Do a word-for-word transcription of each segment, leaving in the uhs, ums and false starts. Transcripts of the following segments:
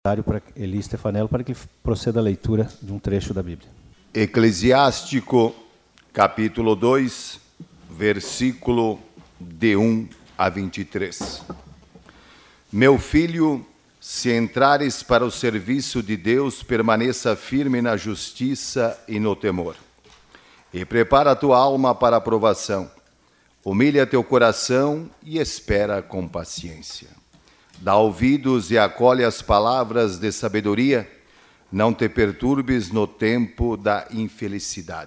Para Eli Stefanello, para que ele proceda à leitura de um trecho da Bíblia. Eclesiástico, capítulo dois, versículo de um a vinte e três. Meu filho, se entrares para o serviço de Deus, permaneça firme na justiça e no temor. E prepara a tua alma para a provação. Humilha teu coração e espera com paciência. Dá ouvidos e acolhe as palavras de sabedoria, não te perturbes no tempo da infelicidade.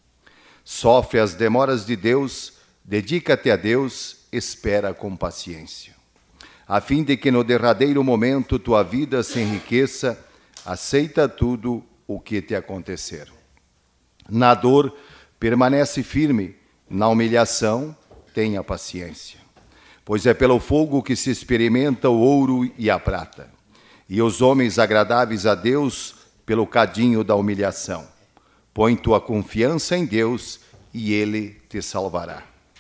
Sofre as demoras de Deus, dedica-te a Deus, espera com paciência. A fim de que no derradeiro momento tua vida se enriqueça, aceita tudo o que te acontecer. Na dor, permanece firme, na humilhação, tenha paciência. Pois é pelo fogo que se experimenta o ouro e a prata, e os homens agradáveis a Deus pelo cadinho da humilhação. Põe tua confiança em Deus, e Ele te salvará.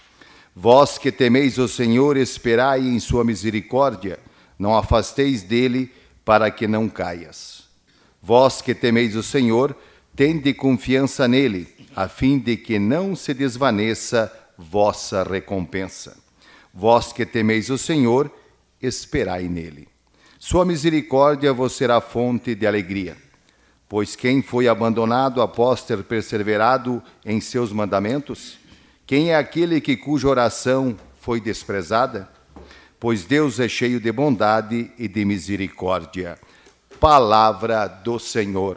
Vós que temeis o Senhor, esperai em sua misericórdia, não afasteis dele, para que não caias. Vós que temeis o Senhor, tende confiança nele, a fim de que não se desvaneça vossa recompensa. Vós que temeis o Senhor, esperai nele. Sua misericórdia vos será fonte de alegria. Pois quem foi abandonado após ter perseverado em seus mandamentos? Quem é aquele que cuja oração foi desprezada? Pois Deus é cheio de bondade e de misericórdia. Palavra do Senhor.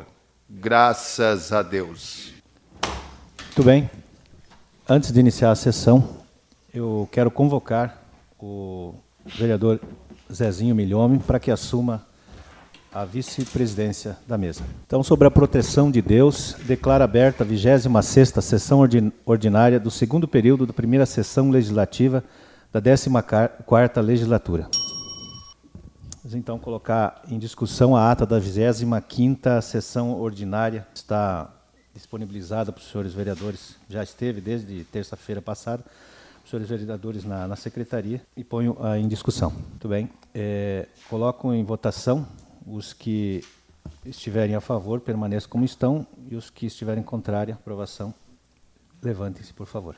Graças a Deus. Muito bem. Antes de iniciar a sessão, eu quero convocar o vereador Zezinho Milhome para que assuma a vice-presidência da mesa. Então, sobre a proteção de Deus, declaro aberta a vigésima sexta sessão ordinária do segundo período da primeira sessão legislativa da décima quarta legislatura. Vamos então colocar em discussão a ata da vigésima quinta sessão ordinária. Está disponibilizada para os senhores vereadores, já esteve desde terça-feira passada, os senhores vereadores na, na secretaria, e ponho ah, em discussão. Muito bem. É, coloco em votação os que estiverem a favor, permaneçam como estão, e os que estiverem contrária à aprovação, levantem-se, por favor.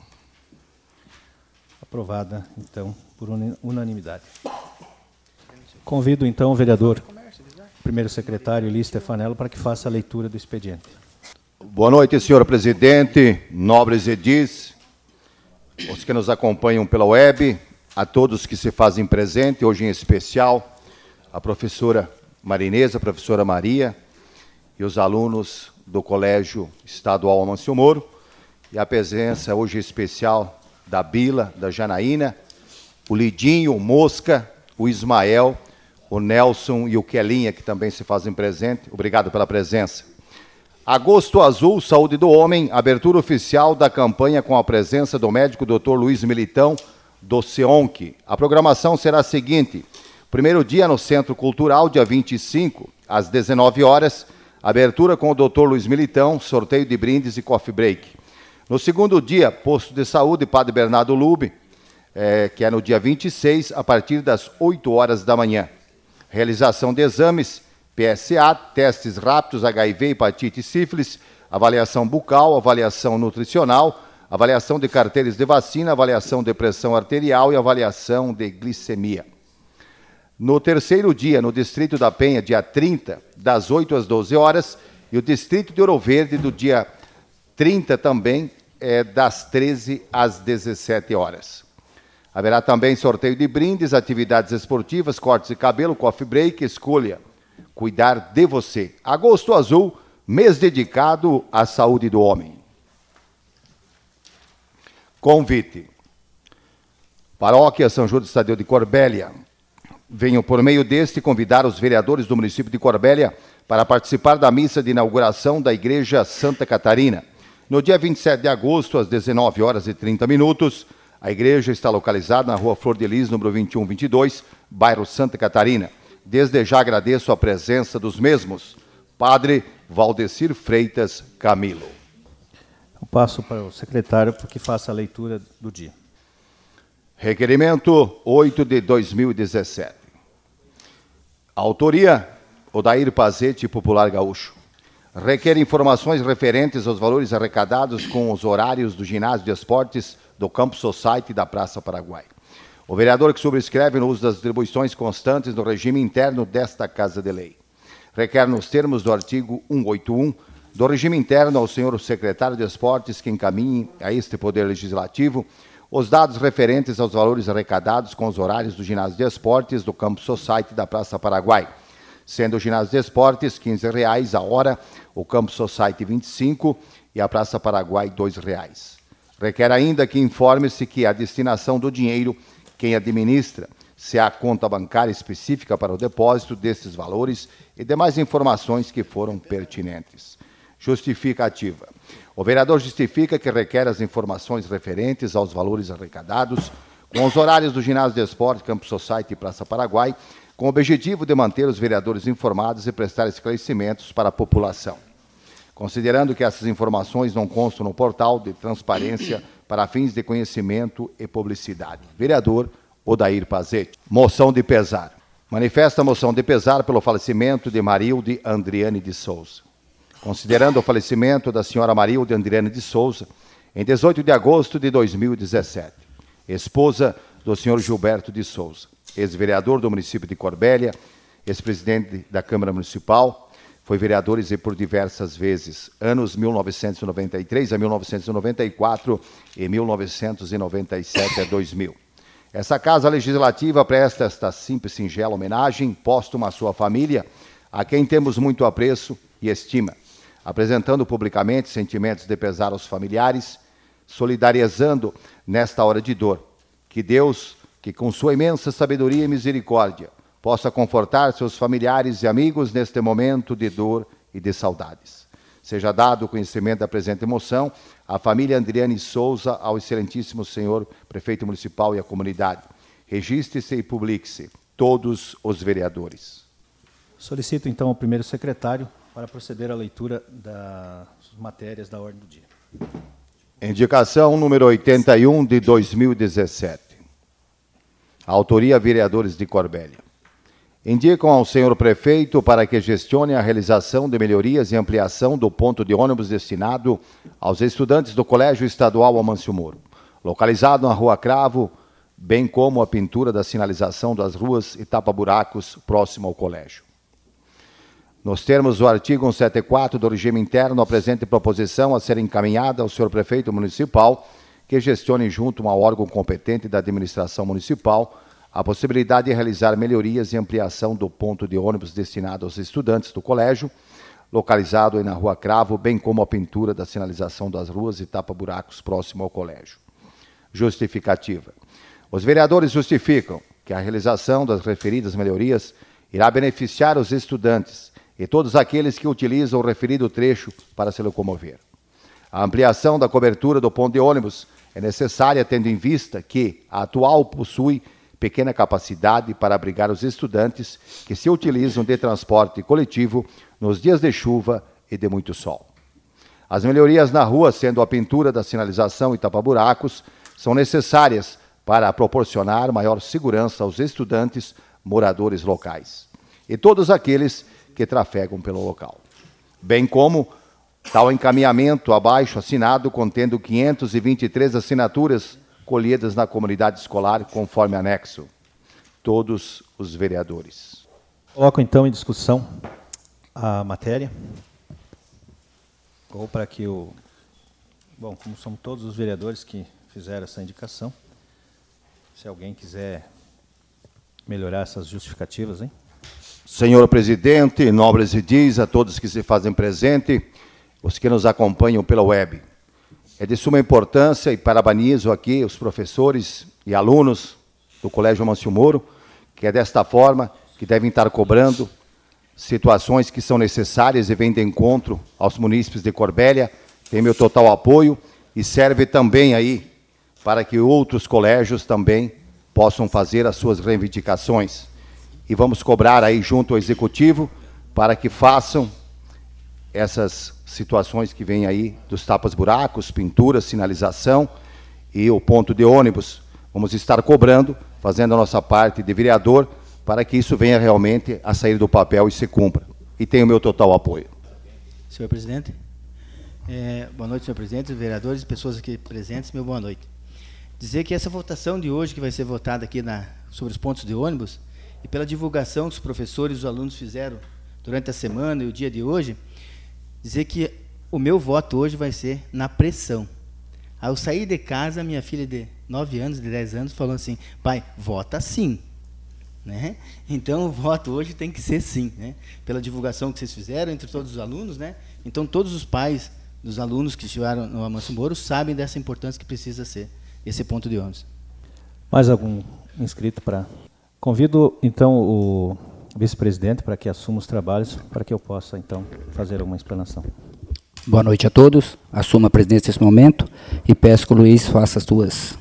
Aprovada, então, por unanimidade. Convido, então, o vereador, primeiro secretário, Eli Stefanello, para que faça a leitura do expediente. Boa noite, senhor presidente, nobres edis, os que nos acompanham pela web, a todos que se fazem presente, hoje em especial, a professora Marinesa, a professora Maria, e os alunos do Colégio Estadual Amâncio Moro, e a presença hoje especial da Bila, da Janaína, o Lidinho, o Mosca, o Ismael, o Nelson e o Kelinha, que também se fazem presente. Obrigado pela presença. Agosto Azul, Saúde do Homem, abertura oficial da campanha com a presença do médico doutor Luiz Militão, do SEONC. A programação será a seguinte: primeiro dia no Centro Cultural, dia vinte e cinco, às dezenove horas, abertura com o doutor Luiz Militão, sorteio de brindes e coffee break. No segundo dia, Posto de Saúde, Padre Bernardo Lube, é, que é no dia vinte e seis, a partir das oito horas da manhã. Realização de exames, P S A, testes rápidos, H I V, hepatite e sífilis, avaliação bucal, avaliação nutricional, avaliação de carteiras de vacina, avaliação de pressão arterial e avaliação de glicemia. No terceiro dia, no Distrito da Penha, dia trinta, das oito às doze horas, e o Distrito de Ouro Verde, do dia trinta também, é, das treze às dezessete horas. Haverá também sorteio de brindes, atividades esportivas, cortes de cabelo, coffee break, escolha cuidar de você. Agosto Azul, mês dedicado à saúde do homem. Convite. Paróquia São Judas Tadeu de Corbélia. Venho por meio deste convidar os vereadores do município de Corbélia para participar da missa de inauguração da Igreja Santa Catarina. No dia vinte e sete de agosto, às dezenove horas e trinta minutos, a igreja está localizada na Rua Flor de Lis, número vinte e um vinte e dois, bairro Santa Catarina. Desde já agradeço a presença dos mesmos. Padre Valdecir Freitas Camilo. Eu passo para o secretário para que faça a leitura do dia. Requerimento oito de dois mil e dezessete. Autoria, Odair Pazete, Popular Gaúcho. Requer informações referentes aos valores arrecadados com os horários do ginásio de esportes do Campus Society da Praça Paraguai. O vereador que subscreve no uso das atribuições constantes no regime interno desta Casa de Lei. Requer nos termos do artigo cento e oitenta e um do regime interno ao senhor secretário de Esportes que encaminhe a este Poder Legislativo os dados referentes aos valores arrecadados com os horários do ginásio de esportes do Campus Society da Praça Paraguai, sendo o ginásio de esportes quinze reais a hora, o Campus Society vinte e cinco e a Praça Paraguai dois reais. Requer ainda que informe-se que a destinação do dinheiro, quem administra, se há conta bancária específica para o depósito desses valores e demais informações que foram pertinentes. Justificativa. O vereador justifica que requer as informações referentes aos valores arrecadados com os horários do ginásio de esporte, Campus Society e Praça Paraguai, com o objetivo de manter os vereadores informados e prestar esclarecimentos para a população. Considerando que essas informações não constam no portal de transparência para fins de conhecimento e publicidade. Vereador Odair Pazete. Moção de pesar. Manifesta a moção de pesar pelo falecimento de Marilde Andriane de Souza. Considerando o falecimento da senhora Marilde Andriane de Souza, em dezoito de agosto de dois mil e dezessete, esposa do senhor Gilberto de Souza, ex-vereador do município de Corbélia, ex-presidente da Câmara Municipal, foi vereador e por diversas vezes, anos mil novecentos e noventa e três a mil novecentos e noventa e quatro e mil novecentos e noventa e sete a dois mil. Essa Casa Legislativa presta esta simples e singela homenagem póstuma à sua família, a quem temos muito apreço e estima, apresentando publicamente sentimentos de pesar aos familiares, solidarizando nesta hora de dor. Que Deus, que com sua imensa sabedoria e misericórdia, possa confortar seus familiares e amigos neste momento de dor e de saudades. Seja dado o conhecimento da presente moção à família Andriane Souza, ao excelentíssimo senhor prefeito municipal e à comunidade. Registre-se e publique-se, todos os vereadores. Solicito, então, ao primeiro secretário para proceder à leitura das matérias da ordem do dia. Indicação número oitenta e um de dois mil e dezessete. Autoria, vereadores de Corbélia. Indicam ao senhor prefeito para que gestione a realização de melhorias e ampliação do ponto de ônibus destinado aos estudantes do Colégio Estadual Amâncio Moro, localizado na Rua Cravo, bem como a pintura da sinalização das ruas e tapa-buracos próximo ao colégio. Nos termos do artigo cento e setenta e quatro do regime interno, a presente proposição a ser encaminhada ao senhor prefeito municipal, que gestione junto ao órgão competente da administração municipal a possibilidade de realizar melhorias e ampliação do ponto de ônibus destinado aos estudantes do colégio, localizado na Rua Cravo, bem como a pintura da sinalização das ruas e tapa-buracos próximo ao colégio. Justificativa. Os vereadores justificam que a realização das referidas melhorias irá beneficiar os estudantes e todos aqueles que utilizam o referido trecho para se locomover. A ampliação da cobertura do ponto de ônibus é necessária tendo em vista que a atual possui pequena capacidade para abrigar os estudantes que se utilizam de transporte coletivo nos dias de chuva e de muito sol. As melhorias na rua, sendo a pintura da sinalização e tapa-buracos, são necessárias para proporcionar maior segurança aos estudantes moradores locais e todos aqueles que trafegam pelo local, bem como tal encaminhamento abaixo assinado contendo quinhentas e vinte e três assinaturas colhidas na comunidade escolar, conforme anexo. Todos os vereadores. Coloco, então, em discussão a matéria. Ou para que o... Bom, como são todos os vereadores que fizeram essa indicação, se alguém quiser melhorar essas justificativas, hein? Senhor presidente, nobres edis, a todos que se fazem presente, os que nos acompanham pela web. É de suma importância e parabenizo aqui os professores e alunos do Colégio Amâncio Moro, que é desta forma que devem estar cobrando situações que são necessárias e vêm de encontro aos munícipes de Corbélia, tem meu total apoio e serve também aí para que outros colégios também possam fazer as suas reivindicações. E vamos cobrar aí junto ao Executivo para que façam essas situações que vêm aí dos tapas-buracos, pinturas, sinalização e o ponto de ônibus. Vamos estar cobrando, fazendo a nossa parte de vereador, para que isso venha realmente a sair do papel e se cumpra. E tem o meu total apoio. Senhor presidente. É, boa noite, senhor presidente, vereadores, pessoas aqui presentes, meu boa noite. Dizer que essa votação de hoje, que vai ser votada aqui na, sobre os pontos de ônibus, e pela divulgação que os professores e os alunos fizeram durante a semana e o dia de hoje, dizer que o meu voto hoje vai ser na pressão. Ao sair de casa, minha filha de nove anos, de dez anos, falou assim, pai, vota sim. Né? Então, o voto hoje tem que ser sim, né? Pela divulgação que vocês fizeram entre todos os alunos, né? Então, todos os pais dos alunos que estiveram no Amanso Moro sabem dessa importância que precisa ser esse ponto de ônibus. Mais algum inscrito para... Convido, então, o vice-presidente para que assuma os trabalhos, para que eu possa, então, fazer uma explanação. Boa noite a todos. Assumo a presidência nesse momento e peço que o Luiz faça as suas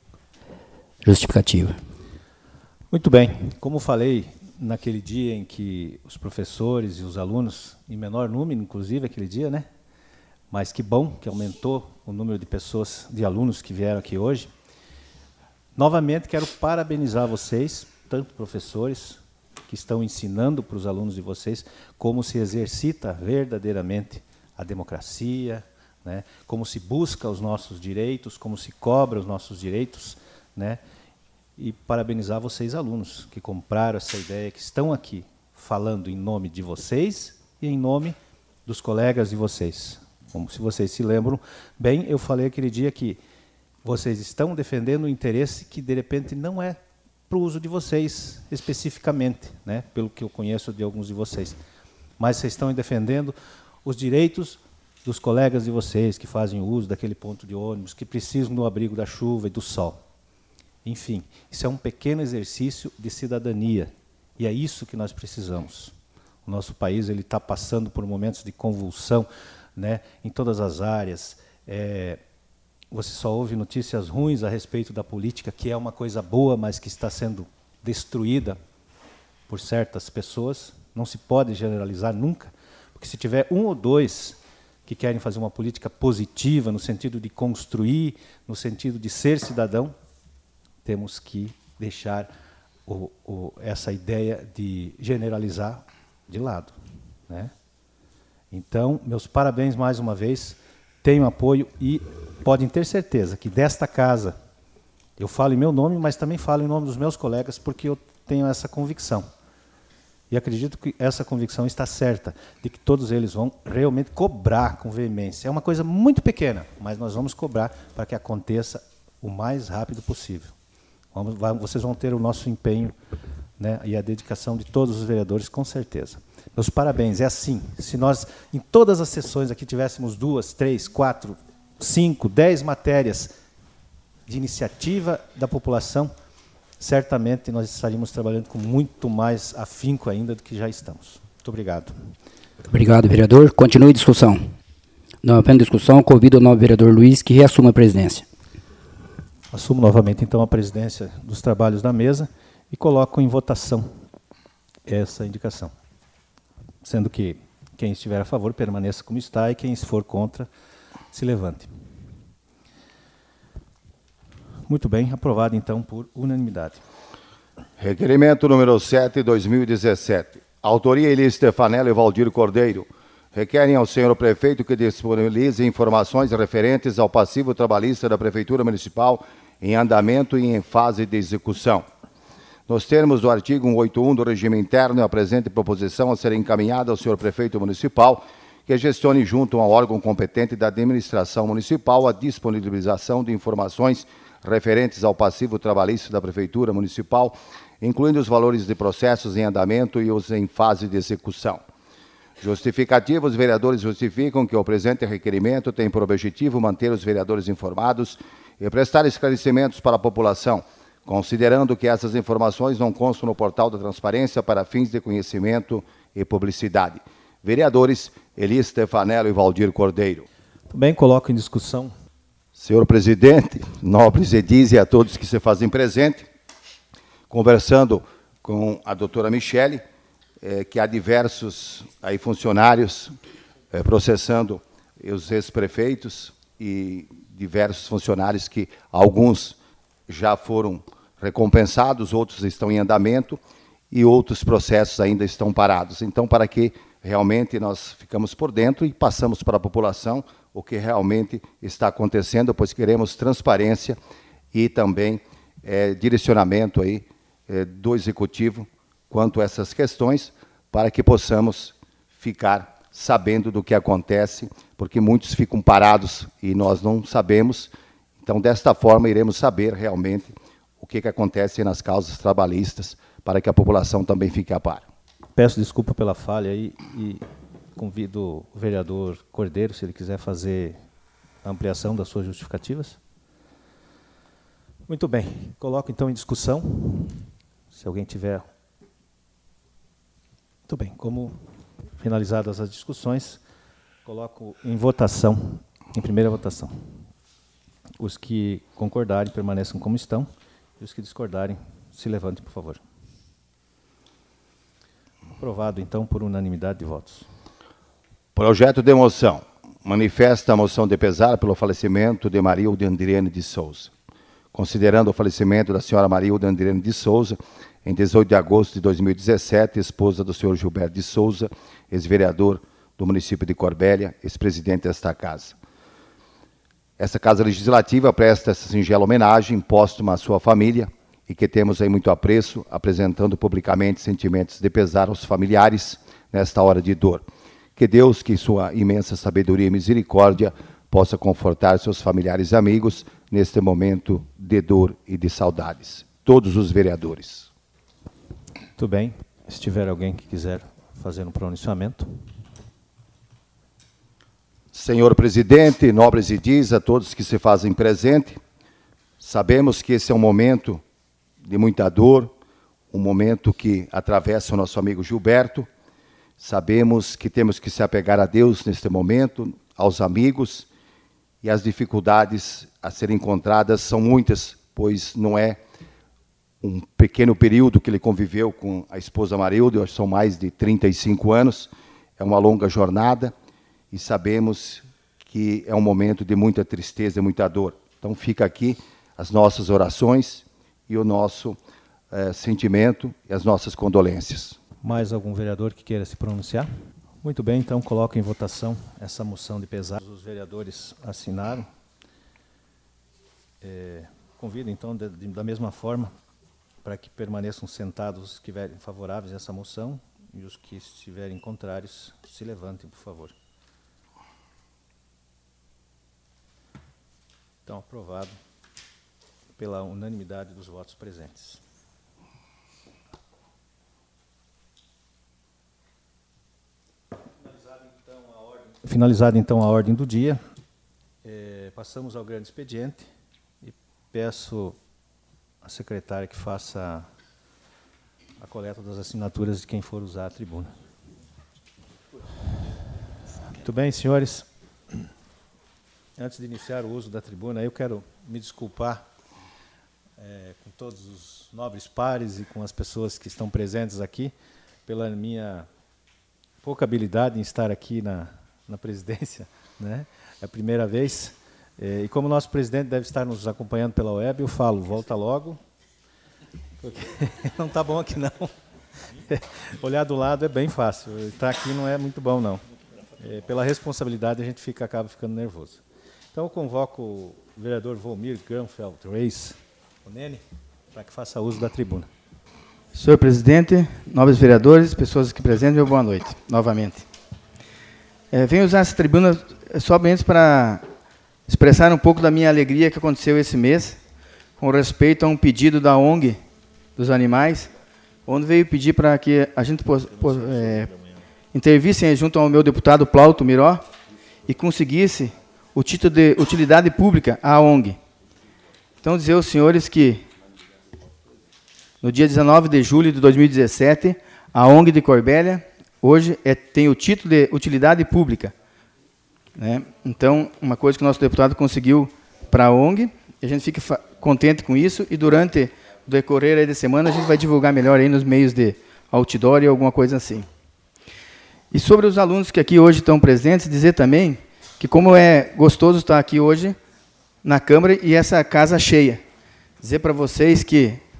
justificativas. Muito bem. Como falei naquele dia em que os professores e os alunos, em menor número, inclusive, aquele dia, né? Mas que bom que aumentou o número de pessoas, de alunos que vieram aqui hoje. Novamente, quero parabenizar vocês, tanto professores que estão ensinando para os alunos de vocês como se exercita verdadeiramente a democracia, né? Como se busca os nossos direitos, como se cobra os nossos direitos, né? E parabenizar vocês, alunos, que compraram essa ideia, que estão aqui falando em nome de vocês e em nome dos colegas de vocês. Como se vocês se lembram bem, eu falei aquele dia que vocês estão defendendo um interesse que, de repente, não é para o uso de vocês, especificamente, né, pelo que eu conheço de alguns de vocês. Mas vocês estão defendendo os direitos dos colegas de vocês, que fazem uso daquele ponto de ônibus, que precisam do abrigo da chuva e do sol. Enfim, isso é um pequeno exercício de cidadania, e é isso que nós precisamos. O nosso país ele está passando por momentos de convulsão, né, em todas as áreas. É, você só ouve notícias ruins a respeito da política, que é uma coisa boa, mas que está sendo destruída por certas pessoas. Não se pode generalizar nunca, porque se tiver um ou dois que querem fazer uma política positiva, no sentido de construir, no sentido de ser cidadão, temos que deixar o, o, essa ideia de generalizar de lado, né? Então, meus parabéns mais uma vez, tenho apoio e podem ter certeza que desta casa, eu falo em meu nome, mas também falo em nome dos meus colegas, porque eu tenho essa convicção. E acredito que essa convicção está certa, de que todos eles vão realmente cobrar com veemência. É uma coisa muito pequena, mas nós vamos cobrar para que aconteça o mais rápido possível. Vamos, vai, vocês vão ter o nosso empenho, né, e a dedicação de todos os vereadores, com certeza. Meus parabéns. É assim, se nós, em todas as sessões aqui, tivéssemos duas, três, quatro, cinco, dez matérias de iniciativa da população, certamente nós estaríamos trabalhando com muito mais afinco ainda do que já estamos. Muito obrigado. Obrigado, vereador. Continue a discussão. Não havendo discussão, convido o novo vereador Luiz que reassuma a presidência. Assumo novamente, então, a presidência dos trabalhos da mesa e coloco em votação essa indicação. Sendo que quem estiver a favor permaneça como está e quem for contra se levante. Muito bem, aprovado então por unanimidade. Requerimento número sete, dois mil e dezessete. Autoria Eli Stefanello e Valdir Cordeiro. Requerem ao senhor prefeito que disponibilize informações referentes ao passivo trabalhista da Prefeitura Municipal em andamento e em fase de execução. Nos termos do artigo cento e oitenta e um do regime interno, a presente proposição a ser encaminhada ao senhor prefeito municipal, que gestione junto ao órgão competente da administração municipal a disponibilização de informações referentes ao passivo trabalhista da Prefeitura Municipal, incluindo os valores de processos em andamento e os em fase de execução. Justificativa: os vereadores justificam que o presente requerimento tem por objetivo manter os vereadores informados e prestar esclarecimentos para a população, considerando que essas informações não constam no portal da transparência para fins de conhecimento e publicidade. Vereadores Eli Stefanello e Valdir Cordeiro. Também coloco em discussão. Senhor presidente, nobres edis e a todos que se fazem presente, conversando com a doutora Michele, é, que há diversos aí, funcionários é, processando os ex-prefeitos e diversos funcionários que alguns já foram recompensados, outros estão em andamento, e outros processos ainda estão parados. Então, para que realmente nós ficamos por dentro e passamos para a população o que realmente está acontecendo, pois queremos transparência e também é, direcionamento aí, é, do Executivo quanto a essas questões, para que possamos ficar sabendo do que acontece, porque muitos ficam parados e nós não sabemos. Então, desta forma, iremos saber realmente o que, que acontece nas causas trabalhistas, para que a população também fique a par. Peço desculpa pela falha aí e convido o vereador Cordeiro, se ele quiser fazer a ampliação das suas justificativas. Muito bem, coloco então em discussão, se alguém tiver. Muito bem, como finalizadas as discussões, coloco em votação, em primeira votação. Os que concordarem permaneçam como estão, e os que discordarem se levantem, por favor. Aprovado, então, por unanimidade de votos. Projeto de moção. Manifesta a moção de pesar pelo falecimento de Marilda Andriane de Souza. Considerando o falecimento da senhora Marilda Andriane de Souza, em dezoito de agosto de dois mil e dezessete, esposa do senhor Gilberto de Souza, ex-vereador do município de Corbélia, ex-presidente desta casa. Essa Casa Legislativa presta essa singela homenagem póstuma à sua família e que temos aí muito apreço, apresentando publicamente sentimentos de pesar aos familiares nesta hora de dor. Que Deus, que em sua imensa sabedoria e misericórdia, possa confortar seus familiares e amigos neste momento de dor e de saudades. Todos os vereadores. Muito bem. Se tiver alguém que quiser fazer um pronunciamento. Senhor presidente, nobres edis, a todos que se fazem presente, sabemos que esse é um momento de muita dor, um momento que atravessa o nosso amigo Gilberto. Sabemos que temos que se apegar a Deus neste momento, aos amigos, e as dificuldades a serem encontradas são muitas, pois não é um pequeno período que ele conviveu com a esposa Marilda, acho que são mais de trinta e cinco anos, é uma longa jornada, e sabemos que é um momento de muita tristeza e muita dor. Então fica aqui as nossas orações e o nosso eh, sentimento e as nossas condolências. Mais algum vereador que queira se pronunciar? Muito bem, então coloco em votação essa moção de pesar. Os vereadores assinaram. É, convido, então, de, de, da mesma forma, para que permaneçam sentados os que estiverem favoráveis a essa moção e os que estiverem contrários se levantem, por favor. Então, aprovado pela unanimidade dos votos presentes. Finalizada então a ordem, Finalizada, então, a ordem do dia, eh, passamos ao grande expediente e peço à secretária que faça a coleta das assinaturas de quem for usar a tribuna. Muito bem, senhores. Antes de iniciar o uso da tribuna, eu quero me desculpar é, com todos os nobres pares e com as pessoas que estão presentes aqui pela minha pouca habilidade em estar aqui na, na presidência, né? É a primeira vez. É, e como o nosso presidente deve estar nos acompanhando pela web, eu falo, volta logo, porque não está bom aqui não. Olhar do lado é bem fácil, estar aqui não é muito bom não. É, pela responsabilidade a gente fica, acaba ficando nervoso. Então, eu convoco o vereador Volmir Granfeld Reis, o Nene, para que faça uso da tribuna. Senhor presidente, nobres vereadores, pessoas aqui presentes, meu boa noite, novamente. É, venho usar essa tribuna somente para expressar um pouco da minha alegria que aconteceu esse mês, com respeito a um pedido da O N G dos animais, onde veio pedir para que a gente é, intervisse junto ao meu deputado Plauto Miró e conseguisse o título de utilidade pública à O N G. Então, dizer aos senhores que, no dia dezenove de julho de dois mil e dezessete, a O N G de Corbélia, hoje, é, tem o título de utilidade pública. Né? Então, uma coisa que o nosso deputado conseguiu para a O N G, a gente fica contente com isso, e durante o decorrer aí da semana, a gente vai divulgar melhor aí nos meios de outdoor e alguma coisa assim. E sobre os alunos que aqui hoje estão presentes, dizer também que como é gostoso estar aqui hoje na Câmara e essa casa cheia. Dizer para vocês que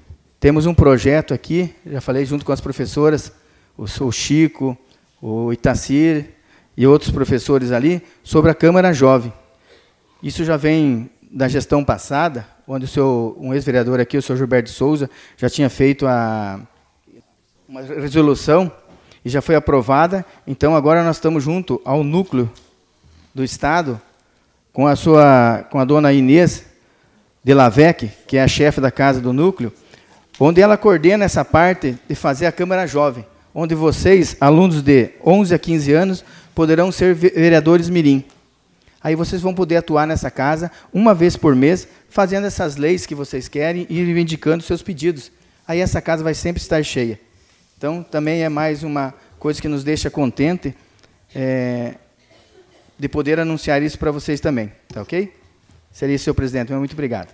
temos um projeto aqui, já falei junto com as professoras, o Chico, o Itacir e outros professores ali, sobre a Câmara Jovem. Isso já vem da gestão passada, onde o seu, um ex-vereador aqui, o senhor Gilberto de Souza, já tinha feito a, uma resolução e já foi aprovada. Então, agora nós estamos junto ao núcleo do Estado, com a, sua, com a dona Inês de Lavec, que é a chefe da casa do núcleo, onde ela coordena essa parte de fazer a Câmara Jovem, onde vocês, alunos de onze a quinze anos, poderão ser vereadores mirim. Aí vocês vão poder atuar nessa casa uma vez por mês, fazendo essas leis que vocês querem e reivindicando seus pedidos. Aí essa casa vai sempre estar cheia. Então, também é mais uma coisa que nos deixa contente é, de poder anunciar isso para vocês também. Tá ok? Seria isso, senhor presidente. Muito obrigado.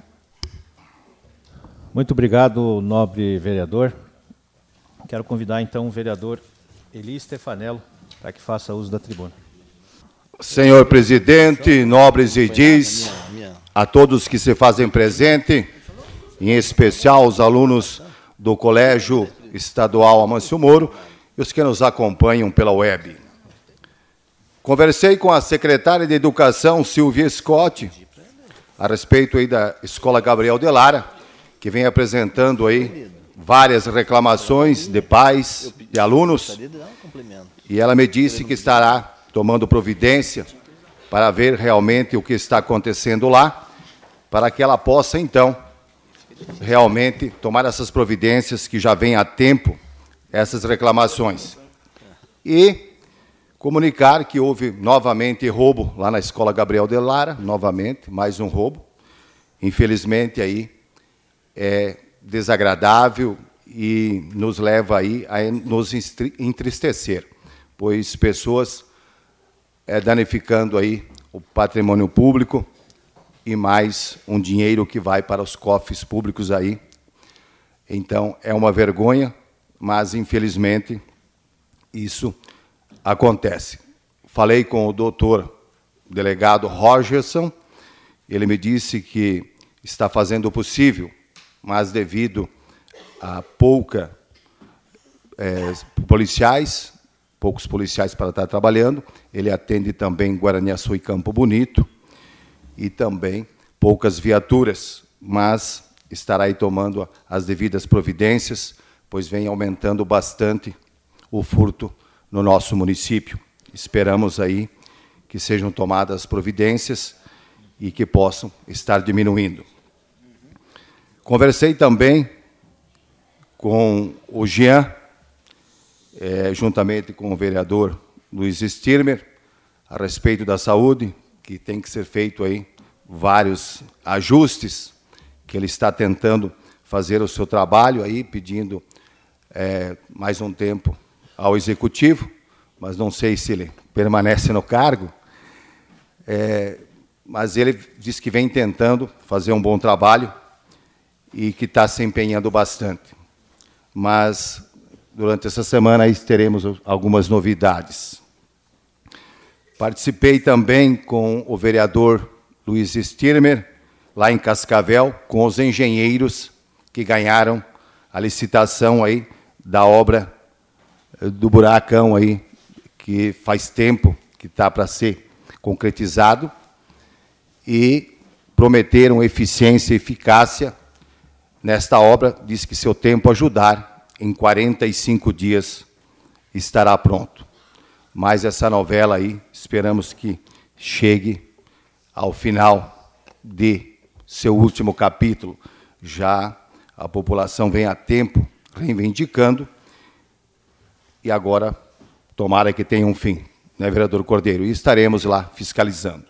Muito obrigado, nobre vereador. Quero convidar, então, o vereador Eli Stefanello para que faça uso da tribuna. Senhor presidente, nobres edis, a todos que se fazem presente, em especial os alunos do Colégio Estadual Amâncio Moro e os que nos acompanham pela web. Conversei com a secretária de Educação, Silvia Scott, a respeito aí da Escola Gabriel de Lara, que vem apresentando aí várias reclamações de pais e alunos, e ela me disse que estará tomando providência para ver realmente o que está acontecendo lá, para que ela possa, então, realmente tomar essas providências que já vem há tempo, essas reclamações. E comunicar que houve novamente roubo lá na Escola Gabriel de Lara, novamente, mais um roubo. Infelizmente, aí, é desagradável e nos leva aí a nos entristecer, pois pessoas é, danificando aí o patrimônio público e mais um dinheiro que vai para os cofres públicos aí. Então, é uma vergonha, mas, infelizmente, isso acontece. Falei com o doutor delegado Rogerson, ele me disse que está fazendo o possível, mas devido a pouca é, policiais, poucos policiais para estar trabalhando, ele atende também Guaraniaçu e Campo Bonito, e também poucas viaturas, mas estará aí tomando as devidas providências, pois vem aumentando bastante o furto no nosso município. Esperamos aí que sejam tomadas providências e que possam estar diminuindo. Conversei também com o Jean, é, juntamente com o vereador Luiz Stirmer, a respeito da saúde, que tem que ser feito aí vários ajustes, que ele está tentando fazer o seu trabalho aí, pedindo é, mais um tempo ao executivo, mas não sei se ele permanece no cargo. É, mas ele diz que vem tentando fazer um bom trabalho e que está se empenhando bastante. Mas durante essa semana aí teremos algumas novidades. Participei também com o vereador Luiz Stirmer, lá em Cascavel, com os engenheiros que ganharam a licitação aí da obra do buracão aí, que faz tempo que está para ser concretizado, e prometeram eficiência e eficácia nesta obra. Diz que, se o tempo ajudar, em quarenta e cinco dias estará pronto. Mas essa novela aí, esperamos que chegue ao final de seu último capítulo. Já a população vem há tempo reivindicando, e agora tomara que tenha um fim, né, vereador Cordeiro? E estaremos lá fiscalizando.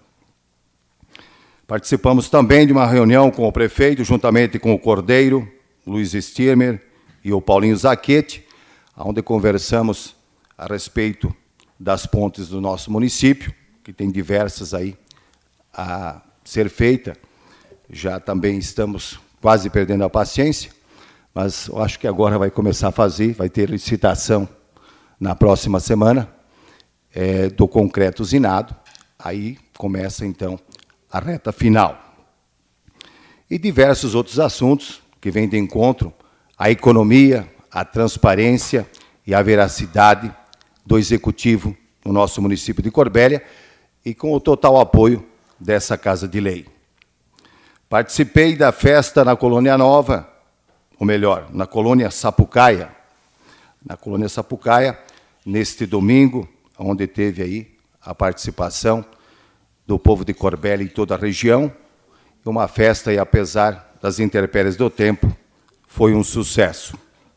Participamos também de uma reunião com o prefeito, juntamente com o Cordeiro, Luiz Stirmer e o Paulinho Zaquete, onde conversamos a respeito das pontes do nosso município, que tem diversas aí a ser feita. Já também estamos quase perdendo a paciência, mas eu acho que agora vai começar a fazer, vai ter licitação na próxima semana, é, do concreto usinado. Aí começa, então, a reta final. E diversos outros assuntos que vêm de encontro a economia, a transparência e a veracidade do Executivo no nosso município de Corbélia e com o total apoio dessa Casa de Lei. Participei da festa na Colônia Nova, ou melhor, na Colônia Sapucaia, na Colônia Sapucaia, neste domingo, onde teve aí a participação do povo de Corbélia e toda a região, uma festa e, apesar das intempéries do tempo, foi um sucesso.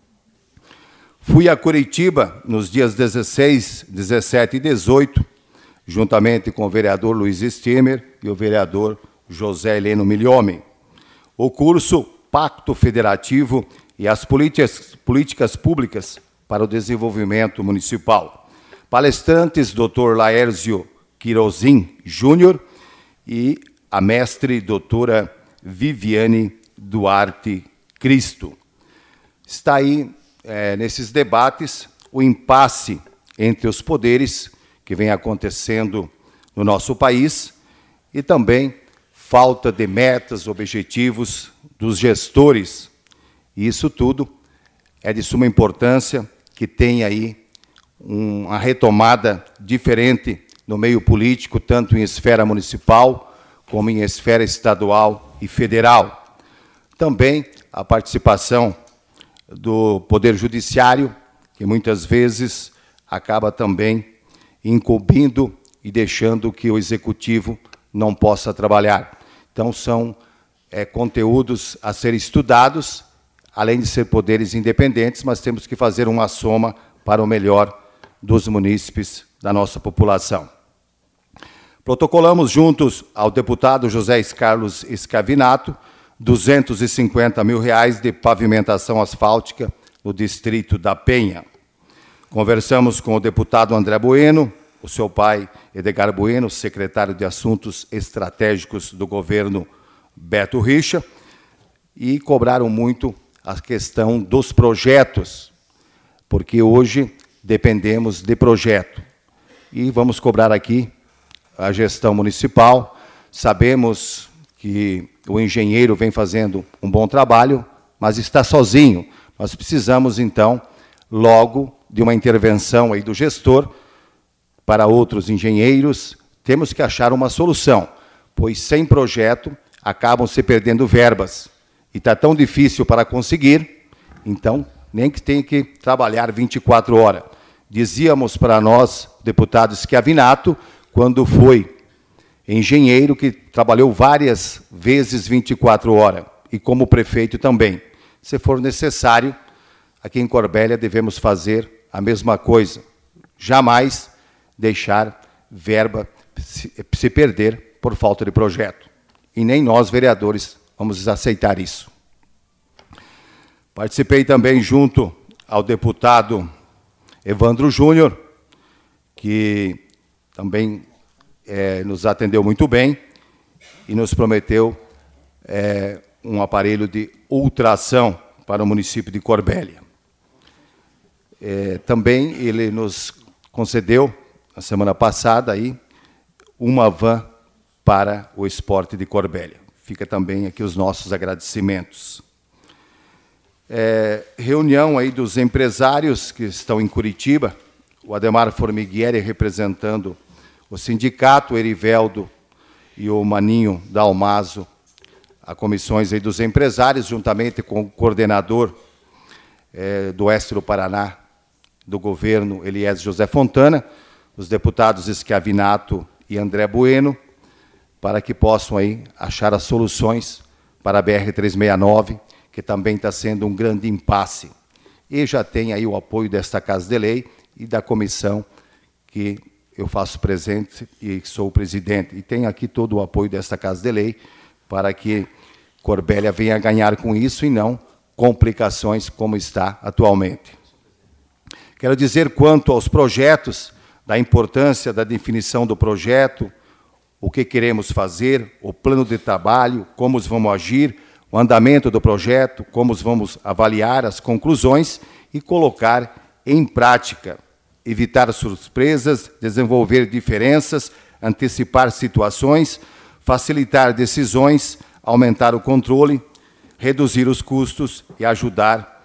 Fui a Curitiba nos dias dezesseis, dezessete e dezoito, juntamente com o vereador Luiz Stimmer e o vereador José Heleno Milhomem. O curso Pacto Federativo e as políticas, políticas públicas para o desenvolvimento municipal. Palestrantes, doutor Laércio Quirozin Júnior e a mestre doutora Viviane Duarte Cristo. Está aí, é, nesses debates, o impasse entre os poderes que vem acontecendo no nosso país e também falta de metas, objetivos dos gestores. E isso tudo é de suma importância que tenha aí uma retomada diferente no meio político, tanto em esfera municipal como em esfera estadual e federal. Também a participação do Poder Judiciário, que muitas vezes acaba também incumbindo e deixando que o Executivo não possa trabalhar. Então, são é, conteúdos a ser estudados, além de ser poderes independentes, mas temos que fazer uma soma para o melhor dos munícipes da nossa população. Protocolamos juntos ao deputado José Carlos Escavinato duzentos e cinquenta mil reais de pavimentação asfáltica no distrito da Penha. Conversamos com o deputado André Bueno, o seu pai Edgar Bueno, secretário de Assuntos Estratégicos do governo Beto Richa, e cobraram muito a questão dos projetos, porque hoje dependemos de projeto. E vamos cobrar aqui a gestão municipal. Sabemos que o engenheiro vem fazendo um bom trabalho, mas está sozinho. Nós precisamos, então, logo de uma intervenção aí do gestor para outros engenheiros. Temos que achar uma solução, pois sem projeto acabam se perdendo verbas. E está tão difícil para conseguir, então, nem que tenha que trabalhar vinte e quatro horas. Dizíamos para nós, deputado Escavinato, quando foi engenheiro, que trabalhou várias vezes vinte e quatro horas, e como prefeito também. Se for necessário, aqui em Corbélia devemos fazer a mesma coisa. Jamais deixar verba se, se perder por falta de projeto. E nem nós, vereadores, vamos aceitar isso. Participei também junto ao deputado Evandro Júnior, que também é, nos atendeu muito bem e nos prometeu é, um aparelho de ultrassom para o município de Corbélia. É, também ele nos concedeu, na semana passada, aí, uma van para o esporte de Corbélia. Fica também aqui os nossos agradecimentos. É, reunião aí dos empresários que estão em Curitiba, o Ademar Formiguieri representando o sindicato, o Eriveldo e o Maninho Dalmaso, a comissões aí dos empresários, juntamente com o coordenador é, do Oeste do Paraná, do governo, Eliés José Fontana, os deputados Escavinato e André Bueno, para que possam aí achar as soluções para a B R trezentos e sessenta e nove, que também está sendo um grande impasse. E já tem aí o apoio desta Casa de Lei e da comissão que eu faço presente e sou o presidente. E tem aqui todo o apoio desta Casa de Lei para que Corbélia venha ganhar com isso e não complicações como está atualmente. Quero dizer, quanto aos projetos, da importância da definição do projeto, o que queremos fazer, o plano de trabalho, como vamos agir, o andamento do projeto, como vamos avaliar as conclusões e colocar em prática, evitar surpresas, desenvolver diferenças, antecipar situações, facilitar decisões, aumentar o controle, reduzir os custos e ajudar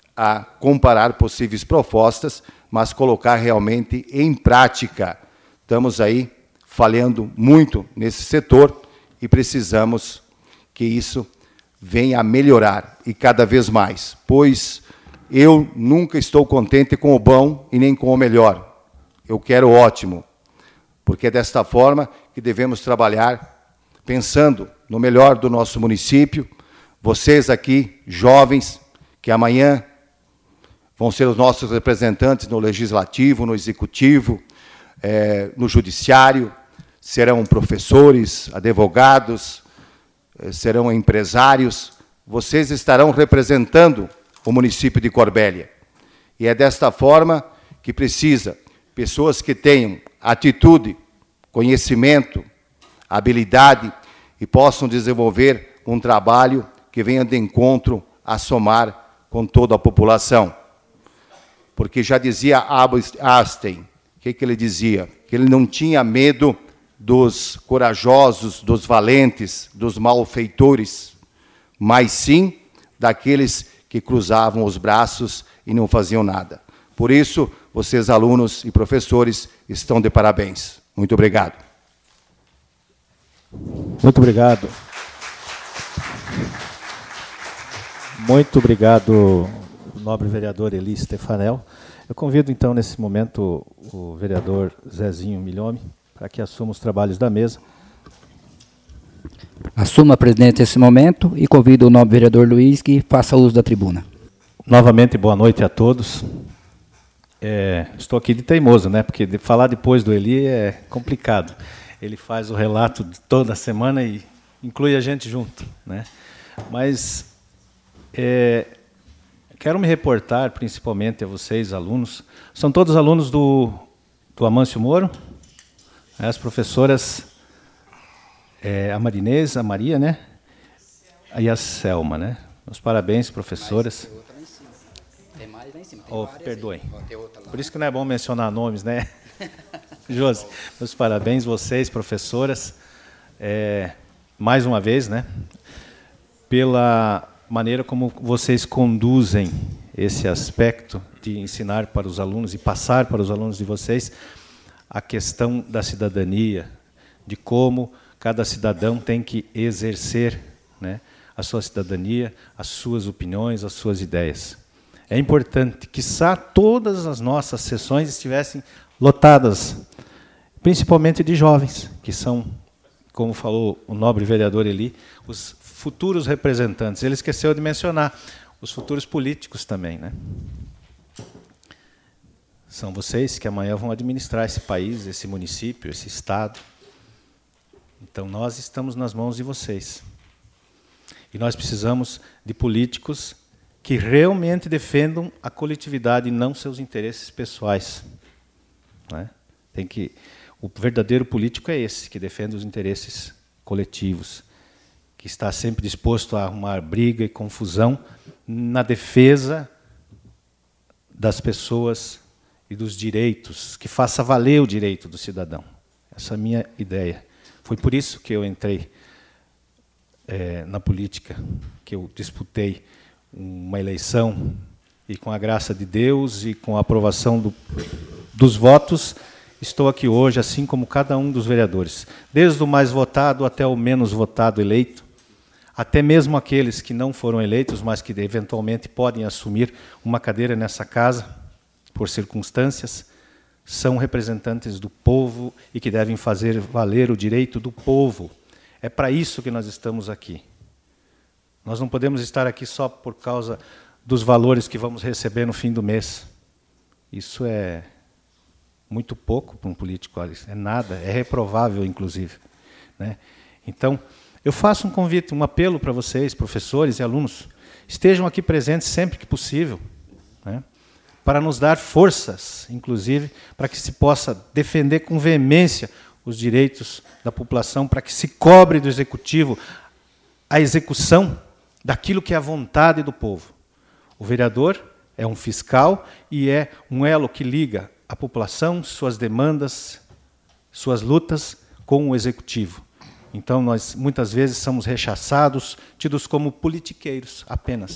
a comparar possíveis propostas, mas colocar realmente em prática. Estamos aí falhando muito nesse setor e precisamos que isso venha a melhorar, e cada vez mais, pois eu nunca estou contente com o bom e nem com o melhor. Eu quero o ótimo, porque é desta forma que devemos trabalhar, pensando no melhor do nosso município. Vocês aqui, jovens, que amanhã vão ser os nossos representantes no Legislativo, no Executivo, eh, no Judiciário, serão professores, advogados, eh, serão empresários. Vocês estarão representando o município de Corbélia. E é desta forma que precisa pessoas que tenham atitude, conhecimento, habilidade e possam desenvolver um trabalho que venha de encontro a somar com toda a população. Porque já dizia Albert Einstein, o que, que ele dizia? Que ele não tinha medo dos corajosos, dos valentes, dos malfeitores, mas sim daqueles que cruzavam os braços e não faziam nada. Por isso, vocês, alunos e professores, estão de parabéns. Muito obrigado. Muito obrigado. Muito obrigado, nobre vereador Eli Stefanel. Eu convido, então, nesse momento, o vereador Zezinho Milhome, para que assuma os trabalhos da mesa. Assuma, presidente, esse momento e convido o nobre vereador Luiz que faça uso da tribuna. Novamente, boa noite a todos. É, estou aqui de teimoso, né? Porque de falar depois do Eli é complicado. Ele faz o relato de toda a semana e inclui a gente junto, né? Mas é, quero me reportar principalmente a vocês, alunos. São todos alunos do, do Amâncio Moro, as professoras, é, a Marinês, a Maria, né? E a Selma, né? Meus parabéns, professoras. Oh, perdoem. Por isso que não é bom mencionar nomes, né? Josi, meus parabéns, vocês, professoras, é, mais uma vez, né? Pela maneira como vocês conduzem esse aspecto de ensinar para os alunos e passar para os alunos de vocês a questão da cidadania, de como cada cidadão tem que exercer, né, a sua cidadania, as suas opiniões, as suas ideias. É importante que quiçá todas as nossas sessões estivessem lotadas, principalmente de jovens, que são, como falou o nobre vereador Eli, os futuros representantes. Ele esqueceu de mencionar os futuros políticos também, né? São vocês que amanhã vão administrar esse país, esse município, esse estado. Então, nós estamos nas mãos de vocês. E nós precisamos de políticos que realmente defendam a coletividade e não seus interesses pessoais. Né? Tem que, o verdadeiro político é esse, que defende os interesses coletivos, que está sempre disposto a arrumar briga e confusão na defesa das pessoas e dos direitos, que faça valer o direito do cidadão. Essa é a minha ideia. Foi por isso que eu entrei é, na política, que eu disputei uma eleição e, com a graça de Deus e com a aprovação do, dos votos, estou aqui hoje, assim como cada um dos vereadores, desde o mais votado até o menos votado eleito, até mesmo aqueles que não foram eleitos, mas que eventualmente podem assumir uma cadeira nessa casa, por circunstâncias, são representantes do povo e que devem fazer valer o direito do povo. É para isso que nós estamos aqui. Nós não podemos estar aqui só por causa dos valores que vamos receber no fim do mês. Isso é muito pouco para um político, é nada, é reprovável, inclusive. Né? Então, eu faço um convite, um apelo para vocês, professores e alunos, estejam aqui presentes sempre que possível, né? Para nos dar forças, inclusive, para que se possa defender com veemência os direitos da população, para que se cobre do Executivo a execução daquilo que é a vontade do povo. O vereador é um fiscal e é um elo que liga a população, suas demandas, suas lutas com o Executivo. Então, nós, muitas vezes, somos rechaçados, tidos como politiqueiros apenas.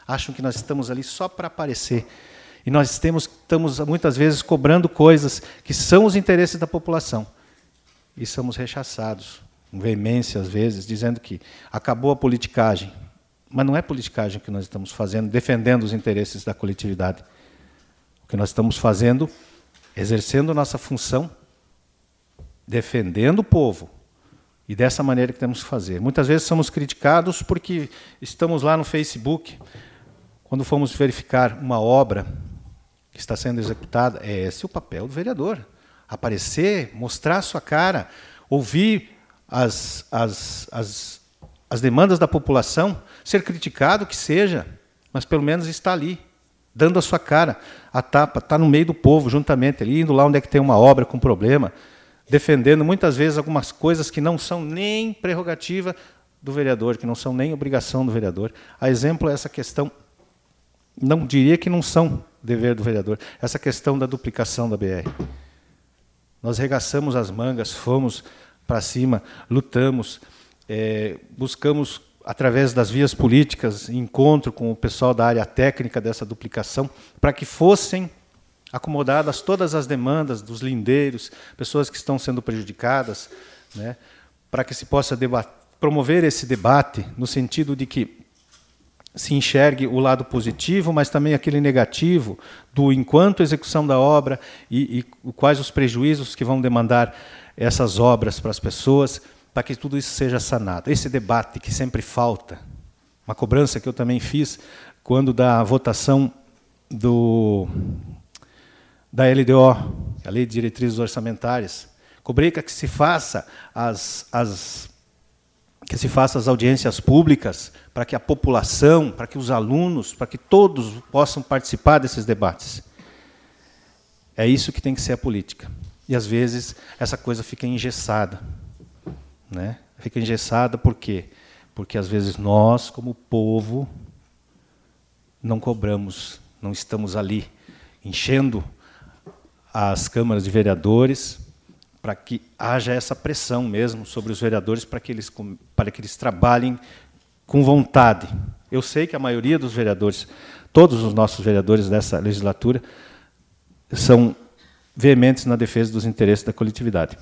acham que nós estamos ali só para aparecer. E nós temos, estamos, muitas vezes, cobrando coisas que são os interesses da população. E somos rechaçados, com veemência, às vezes, dizendo que acabou a politicagem. Mas não é politicagem que nós estamos fazendo, defendendo os interesses da coletividade. O que nós estamos fazendo, exercendo nossa função, defendendo o povo. E dessa maneira que temos que fazer. Muitas vezes somos criticados porque estamos lá no Facebook, quando fomos verificar uma obra que está sendo executada, é esse o papel do vereador. Aparecer, mostrar a sua cara, ouvir as, as, as, as demandas da população, ser criticado, que seja, mas pelo menos está ali, dando a sua cara, a tapa, está no meio do povo, juntamente, ali, indo lá onde é que tem uma obra com problema, defendendo muitas vezes algumas coisas que não são nem prerrogativa do vereador, que não são nem obrigação do vereador. A exemplo é essa questão, não diria que não são dever do vereador, essa questão da duplicação da B R. Nós regaçamos as mangas, fomos para cima, lutamos, é, buscamos, através das vias políticas, encontro com o pessoal da área técnica dessa duplicação, para que fossem acomodadas todas as demandas dos lindeiros, pessoas que estão sendo prejudicadas, né, para que se possa debater, promover esse debate, no sentido de que se enxergue o lado positivo, mas também aquele negativo do enquanto execução da obra e, e quais os prejuízos que vão demandar essas obras para as pessoas, para que tudo isso seja sanado. Esse debate que sempre falta, uma cobrança que eu também fiz quando da votação do, da L D O, a Lei de Diretrizes Orçamentárias, cobrei que se faça as, as que se faça as audiências públicas para que a população, para que os alunos, para que todos possam participar desses debates. É isso que tem que ser a política. E, às vezes, essa coisa fica engessada. Né? Fica engessada por quê? Porque, às vezes, nós, como povo, não cobramos, não estamos ali enchendo as câmaras de vereadores, para que haja essa pressão mesmo sobre os vereadores, para que eles, para que eles trabalhem com vontade. Eu sei que a maioria dos vereadores, todos os nossos vereadores dessa legislatura, são veementes na defesa dos interesses da coletividade.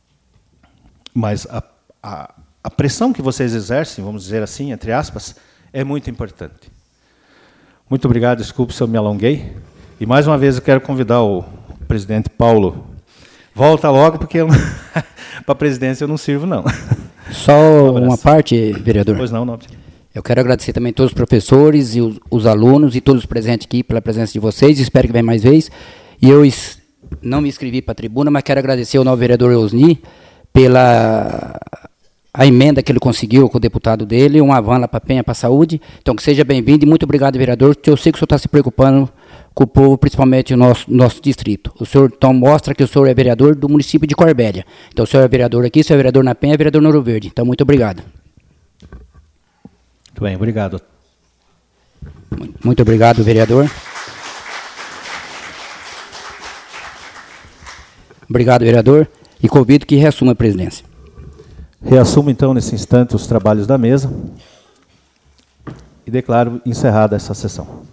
Mas a, a, a pressão que vocês exercem, vamos dizer assim, entre aspas, é muito importante. Muito obrigado, desculpe se eu me alonguei. E, mais uma vez, eu quero convidar o presidente Paulo. Volta logo, porque para a presidência eu não sirvo, não. Só um uma parte, vereador. Pois não, não. Eu quero agradecer também a todos os professores e os, os alunos e todos os presentes aqui pela presença de vocês. Espero que venha mais vezes. E eu não me inscrevi para a tribuna, mas quero agradecer ao novo vereador Osni pela a emenda que ele conseguiu com o deputado dele, uma van lá para Penha, para a saúde. Então, que seja bem-vindo e muito obrigado, vereador. Eu sei que o senhor está se preocupando com o povo, principalmente o nosso, nosso distrito. O senhor, então, mostra que o senhor é vereador do município de Corbélia. Então, o senhor é vereador aqui, o senhor é vereador na Penha, é vereador no Ouro Verde. Então, muito obrigado. Muito bem, obrigado. Muito obrigado, vereador. Obrigado, vereador. E convido que reassuma a presidência. Reassumo, então, nesse instante, os trabalhos da mesa e declaro encerrada essa sessão.